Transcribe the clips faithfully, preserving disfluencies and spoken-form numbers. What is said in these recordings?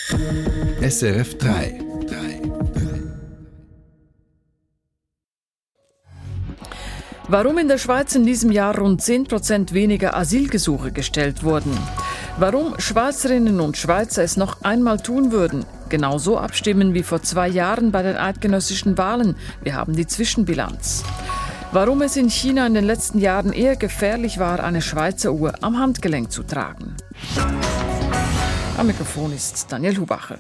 S R F drei. Warum in der Schweiz in diesem Jahr rund zehn Prozent weniger Asylgesuche gestellt wurden. Warum Schweizerinnen und Schweizer es noch einmal tun würden. Genauso abstimmen wie vor zwei Jahren bei den eidgenössischen Wahlen. Wir haben die Zwischenbilanz. Warum es in China in den letzten Jahren eher gefährlich war, eine Schweizer Uhr am Handgelenk zu tragen. Am Mikrofon ist Daniel Hubacher.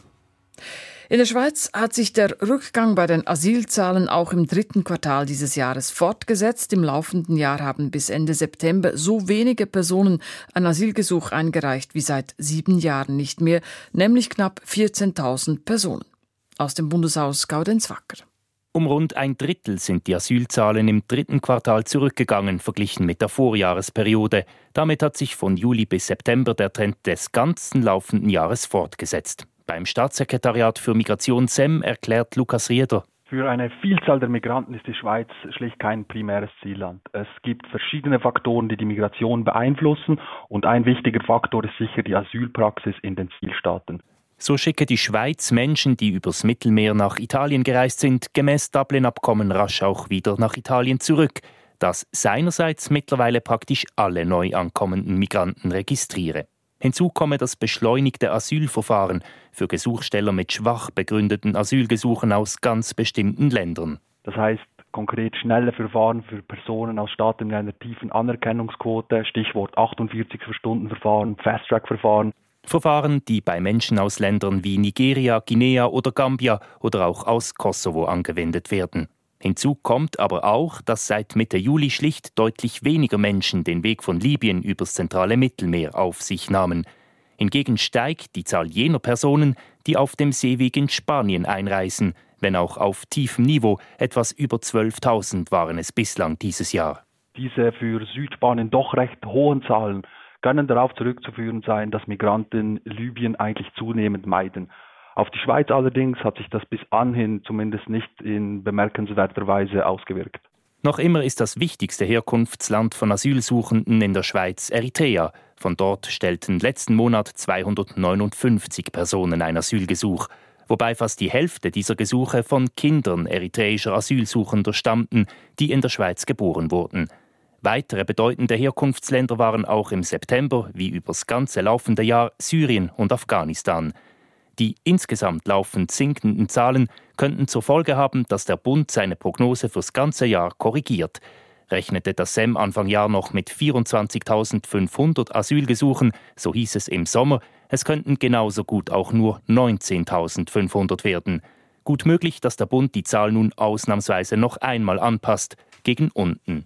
In der Schweiz hat sich der Rückgang bei den Asylzahlen auch im dritten Quartal dieses Jahres fortgesetzt. Im laufenden Jahr haben bis Ende September so wenige Personen ein Asylgesuch eingereicht wie seit sieben Jahren nicht mehr, nämlich knapp vierzehntausend Personen. Aus dem Bundeshaus Gaudenz Wacker. Um rund ein Drittel sind die Asylzahlen im dritten Quartal zurückgegangen, verglichen mit der Vorjahresperiode. Damit hat sich von Juli bis September der Trend des ganzen laufenden Jahres fortgesetzt. Beim Staatssekretariat für Migration S E M erklärt Lukas Rieder. Für eine Vielzahl der Migranten ist die Schweiz schlicht kein primäres Zielland. Es gibt verschiedene Faktoren, die die Migration beeinflussen, und ein wichtiger Faktor ist sicher die Asylpraxis in den Zielstaaten. So schicke die Schweiz Menschen, die übers Mittelmeer nach Italien gereist sind, gemäß Dublin-Abkommen rasch auch wieder nach Italien zurück, das seinerseits mittlerweile praktisch alle neu ankommenden Migranten registriere. Hinzu komme das beschleunigte Asylverfahren für Gesuchsteller mit schwach begründeten Asylgesuchen aus ganz bestimmten Ländern. Das heißt konkret schnelle Verfahren für Personen aus Staaten mit einer tiefen Anerkennungsquote, Stichwort achtundvierzig-Stunden-Verfahren, Fast-Track-Verfahren. Verfahren, die bei Menschen aus Ländern wie Nigeria, Guinea oder Gambia oder auch aus Kosovo angewendet werden. Hinzu kommt aber auch, dass seit Mitte Juli schlicht deutlich weniger Menschen den Weg von Libyen übers zentrale Mittelmeer auf sich nahmen. Hingegen steigt die Zahl jener Personen, die auf dem Seeweg in Spanien einreisen, wenn auch auf tiefem Niveau. Etwas über zwölftausend waren es bislang dieses Jahr. Diese für Südspanien doch recht hohen Zahlen können darauf zurückzuführen sein, dass Migranten Libyen eigentlich zunehmend meiden. Auf die Schweiz allerdings hat sich das bis anhin zumindest nicht in bemerkenswerter Weise ausgewirkt. Noch immer ist das wichtigste Herkunftsland von Asylsuchenden in der Schweiz Eritrea. Von dort stellten letzten Monat zweihundertneunundfünfzig Personen ein Asylgesuch, wobei fast die Hälfte dieser Gesuche von Kindern eritreischer Asylsuchender stammten, die in der Schweiz geboren wurden. Weitere bedeutende Herkunftsländer waren auch im September, wie übers ganze laufende Jahr, Syrien und Afghanistan. Die insgesamt laufend sinkenden Zahlen könnten zur Folge haben, dass der Bund seine Prognose fürs ganze Jahr korrigiert. Rechnete das S E M Anfang Jahr noch mit vierundzwanzigtausendfünfhundert Asylgesuchen, so hieß es im Sommer, es könnten genauso gut auch nur neunzehntausendfünfhundert werden. Gut möglich, dass der Bund die Zahl nun ausnahmsweise noch einmal anpasst, gegen unten.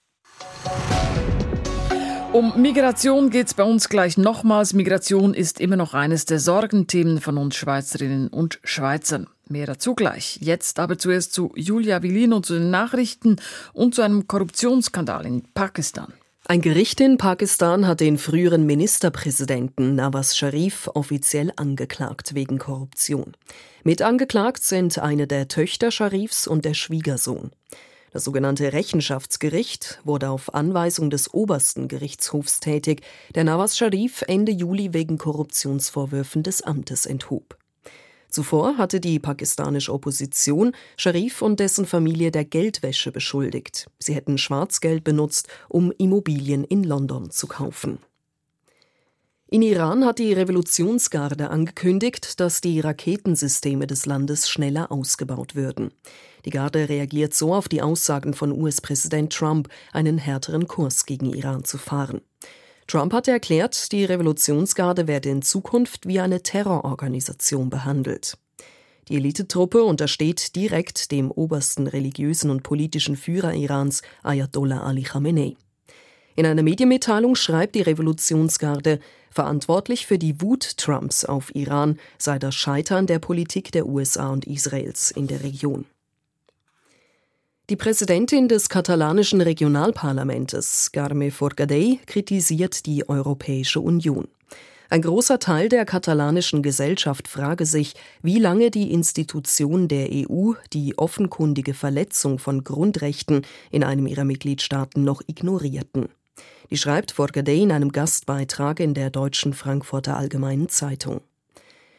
Um Migration geht es bei uns gleich nochmals. Migration ist immer noch eines der Sorgenthemen von uns Schweizerinnen und Schweizern. Mehr dazu gleich. Jetzt aber zuerst zu Julia Vilino, zu den Nachrichten und zu einem Korruptionsskandal in Pakistan. Ein Gericht in Pakistan hat den früheren Ministerpräsidenten Nawaz Sharif offiziell angeklagt wegen Korruption. Mit angeklagt sind eine der Töchter Sharifs und der Schwiegersohn. Das sogenannte Rechenschaftsgericht wurde auf Anweisung des obersten Gerichtshofs tätig, der Nawaz Sharif Ende Juli wegen Korruptionsvorwürfen des Amtes enthob. Zuvor hatte die pakistanische Opposition Sharif und dessen Familie der Geldwäsche beschuldigt. Sie hätten Schwarzgeld benutzt, um Immobilien in London zu kaufen. In Iran hat die Revolutionsgarde angekündigt, dass die Raketensysteme des Landes schneller ausgebaut würden. Die Garde reagiert so auf die Aussagen von U S-Präsident Trump, einen härteren Kurs gegen Iran zu fahren. Trump hatte erklärt, die Revolutionsgarde werde in Zukunft wie eine Terrororganisation behandelt. Die Elitetruppe untersteht direkt dem obersten religiösen und politischen Führer Irans, Ayatollah Ali Khamenei. In einer Medienmitteilung schreibt die Revolutionsgarde, verantwortlich für die Wut Trumps auf Iran sei das Scheitern der Politik der U S A und Israels in der Region. Die Präsidentin des katalanischen Regionalparlamentes, Carme Forcadell, kritisiert die Europäische Union. Ein großer Teil der katalanischen Gesellschaft frage sich, wie lange die Institutionen der E U die offenkundige Verletzung von Grundrechten in einem ihrer Mitgliedstaaten noch ignorierten. Die schreibt Forcadell in einem Gastbeitrag in der deutschen Frankfurter Allgemeinen Zeitung.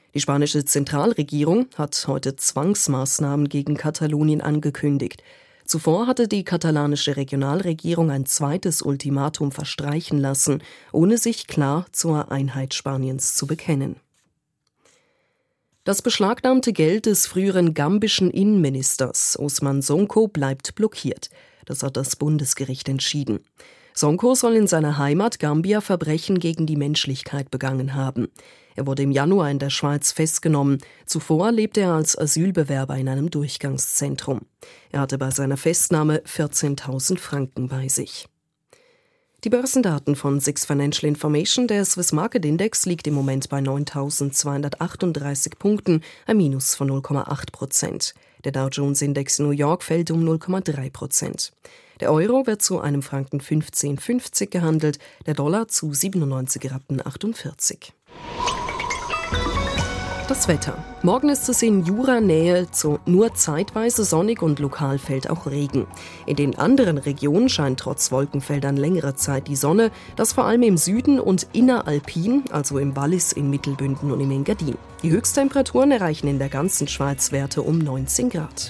Die spanische Zentralregierung hat heute Zwangsmaßnahmen gegen Katalonien angekündigt. Zuvor hatte die katalanische Regionalregierung ein zweites Ultimatum verstreichen lassen, ohne sich klar zur Einheit Spaniens zu bekennen. Das beschlagnahmte Geld des früheren gambischen Innenministers Ousmane Sonko bleibt blockiert. Das hat das Bundesgericht entschieden. Sonko soll in seiner Heimat Gambia Verbrechen gegen die Menschlichkeit begangen haben. Er wurde im Januar in der Schweiz festgenommen. Zuvor lebte er als Asylbewerber in einem Durchgangszentrum. Er hatte bei seiner Festnahme vierzehntausend Franken bei sich. Die Börsendaten von Six Financial Information, der Swiss Market Index, liegt im Moment bei neuntausendzweihundertachtunddreißig Punkten, ein Minus von null Komma acht Prozent. Der Dow Jones Index in New York fällt um null Komma drei Prozent. Der Euro wird zu einem Franken fünfzehn fünfzig gehandelt, der Dollar zu siebenundneunzig Rappen achtundvierzig. Das Wetter. Morgen ist es in Jura-Nähe nur zeitweise sonnig und lokal fällt auch Regen. In den anderen Regionen scheint trotz Wolkenfeldern längere Zeit die Sonne, das vor allem im Süden und inneralpin, also im Wallis, in Mittelbünden und im Engadin. Die Höchsttemperaturen erreichen in der ganzen Schweiz Werte um neunzehn Grad.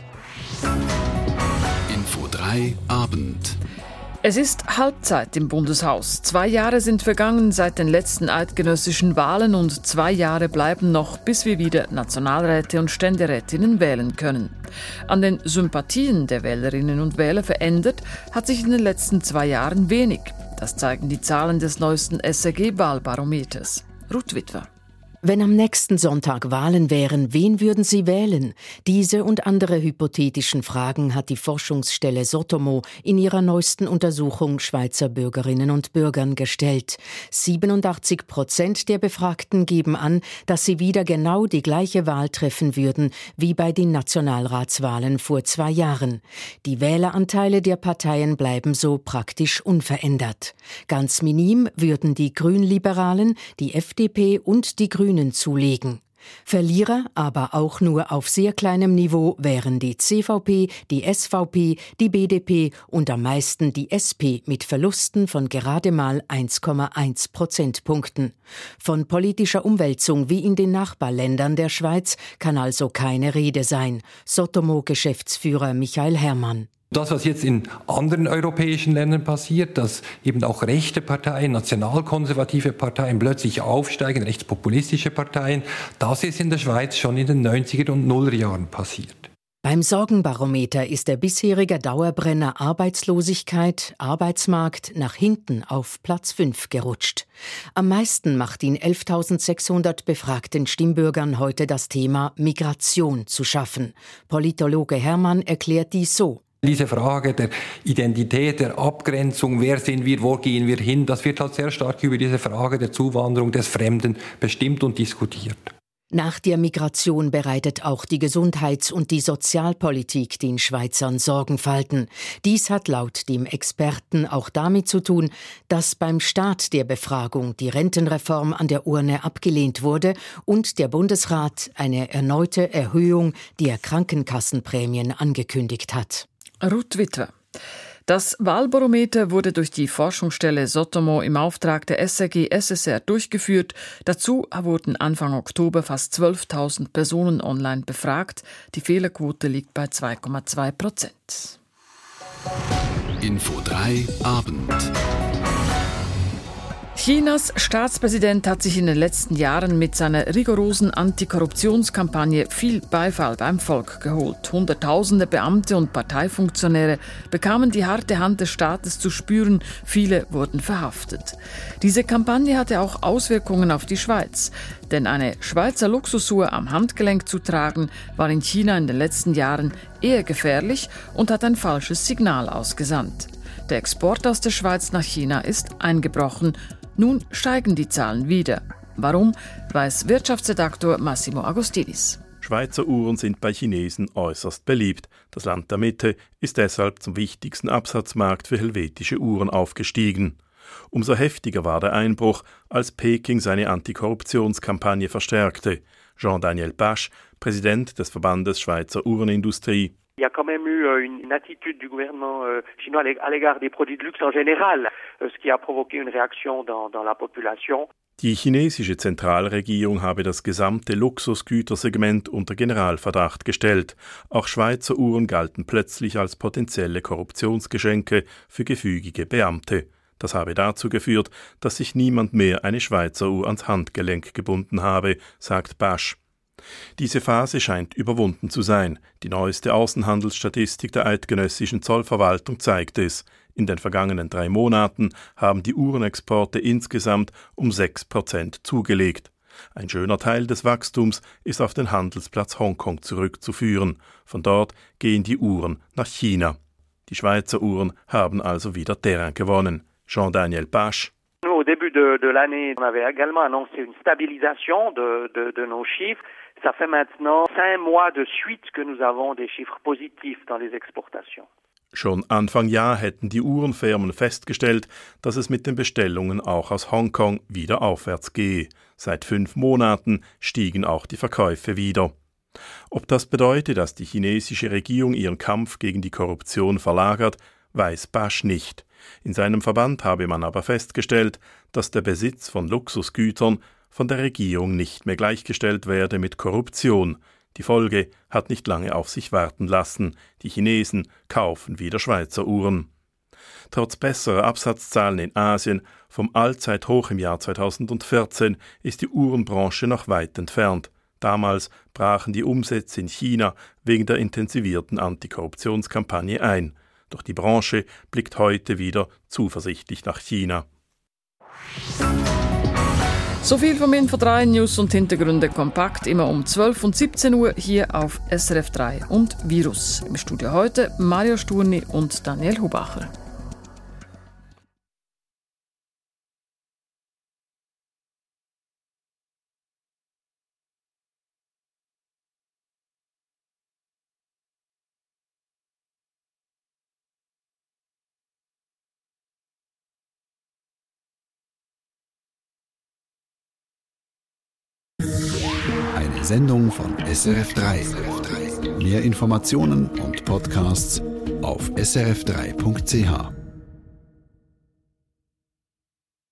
Info drei Abend. Es ist Halbzeit im Bundeshaus. Zwei Jahre sind vergangen seit den letzten eidgenössischen Wahlen und zwei Jahre bleiben noch, bis wir wieder Nationalräte und Ständerätinnen wählen können. An den Sympathien der Wählerinnen und Wähler verändert hat sich in den letzten zwei Jahren wenig. Das zeigen die Zahlen des neuesten S R G-Wahlbarometers. Ruth Witwer. Wenn am nächsten Sonntag Wahlen wären, wen würden Sie wählen? Diese und andere hypothetischen Fragen hat die Forschungsstelle Sotomo in ihrer neuesten Untersuchung Schweizer Bürgerinnen und Bürgern gestellt. siebenundachtzig Prozent der Befragten geben an, dass sie wieder genau die gleiche Wahl treffen würden wie bei den Nationalratswahlen vor zwei Jahren. Die Wähleranteile der Parteien bleiben so praktisch unverändert. Ganz minim würden die Grünliberalen, die F D P und die Grünen zulegen. Verlierer, aber auch nur auf sehr kleinem Niveau, wären die C V P, die S V P, die B D P und am meisten die S P mit Verlusten von gerade mal eins Komma eins Prozentpunkten. Von politischer Umwälzung wie in den Nachbarländern der Schweiz kann also keine Rede sein. Sotomo-Geschäftsführer Michael Herrmann. Das, was jetzt in anderen europäischen Ländern passiert, dass eben auch rechte Parteien, nationalkonservative Parteien plötzlich aufsteigen, rechtspopulistische Parteien, das ist in der Schweiz schon in den neunziger und Nullerjahren passiert. Beim Sorgenbarometer ist der bisherige Dauerbrenner Arbeitslosigkeit, Arbeitsmarkt nach hinten auf Platz fünf gerutscht. Am meisten macht den elftausendsechshundert befragten Stimmbürgern heute das Thema Migration zu schaffen. Politologe Herrmann erklärt dies so. Diese Frage der Identität, der Abgrenzung, wer sind wir, wo gehen wir hin, das wird halt sehr stark über diese Frage der Zuwanderung des Fremden bestimmt und diskutiert. Nach der Migration bereitet auch die Gesundheits- und die Sozialpolitik den Schweizern Sorgenfalten. Dies hat laut dem Experten auch damit zu tun, dass beim Start der Befragung die Rentenreform an der Urne abgelehnt wurde und der Bundesrat eine erneute Erhöhung der Krankenkassenprämien angekündigt hat. Ruth Witwer. Das Wahlbarometer wurde durch die Forschungsstelle Sotomo im Auftrag der S R G S S R durchgeführt. Dazu wurden Anfang Oktober fast zwölftausend Personen online befragt. Die Fehlerquote liegt bei zwei Komma zwei Prozent. Info drei Abend. Chinas Staatspräsident hat sich in den letzten Jahren mit seiner rigorosen Antikorruptionskampagne viel Beifall beim Volk geholt. Hunderttausende Beamte und Parteifunktionäre bekamen die harte Hand des Staates zu spüren, viele wurden verhaftet. Diese Kampagne hatte auch Auswirkungen auf die Schweiz. Denn eine Schweizer Luxusuhr am Handgelenk zu tragen, war in China in den letzten Jahren eher gefährlich und hat ein falsches Signal ausgesandt. Der Export aus der Schweiz nach China ist eingebrochen. Nun steigen die Zahlen wieder. Warum, weiß Wirtschaftsredaktor Massimo Agostinis. Schweizer Uhren sind bei Chinesen äußerst beliebt. Das Land der Mitte ist deshalb zum wichtigsten Absatzmarkt für helvetische Uhren aufgestiegen. Umso heftiger war der Einbruch, als Peking seine Antikorruptionskampagne verstärkte. Jean-Daniel Pasch, Präsident des Verbandes Schweizer Uhrenindustrie. Il y a quand même eu une attitude du gouvernement chinois à l'égard des produits de luxe en général, ce qui a provoqué une réaction dans, dans la population. Die chinesische Zentralregierung habe das gesamte Luxusgütersegment unter Generalverdacht gestellt. Auch Schweizer Uhren galten plötzlich als potenzielle Korruptionsgeschenke für gefügige Beamte. Das habe dazu geführt, dass sich niemand mehr eine Schweizer Uhr ans Handgelenk gebunden habe, sagt Basch. Diese Phase scheint überwunden zu sein. Die neueste Außenhandelsstatistik der eidgenössischen Zollverwaltung zeigt es. In den vergangenen drei Monaten haben die Uhrenexporte insgesamt um sechs Prozent zugelegt. Ein schöner Teil des Wachstums ist auf den Handelsplatz Hongkong zurückzuführen. Von dort gehen die Uhren nach China. Die Schweizer Uhren haben also wieder Terrain gewonnen. Jean-Daniel Basch. Au début de, de l'année, on avait également annoncé une stabilisation de, de, de nos chiffres. Ça fait maintenant cinq mois de suite que nous avons des chiffres positifs dans les exportations. Schon Anfang Jahr hätten die Uhrenfirmen festgestellt, dass es mit den Bestellungen auch aus Hongkong wieder aufwärts gehe. Seit fünf Monaten stiegen auch die Verkäufe wieder. Ob das bedeutet, dass die chinesische Regierung ihren Kampf gegen die Korruption verlagert, weiß Basch nicht. In seinem Verband habe man aber festgestellt, dass der Besitz von Luxusgütern von der Regierung nicht mehr gleichgestellt werde mit Korruption. Die Folge hat nicht lange auf sich warten lassen. Die Chinesen kaufen wieder Schweizer Uhren. Trotz besserer Absatzzahlen in Asien, vom Allzeithoch im Jahr zweitausendvierzehn, ist die Uhrenbranche noch weit entfernt. Damals brachen die Umsätze in China wegen der intensivierten Antikorruptionskampagne ein. Doch die Branche blickt heute wieder zuversichtlich nach China. So viel vom Info drei News und Hintergründe kompakt, immer um zwölf und siebzehn Uhr hier auf S R F drei und Virus. Im Studio heute Mario Sturni und Daniel Hubacher. Eine Sendung von S R F drei. Mehr Informationen und Podcasts auf s r f drei punkt c h.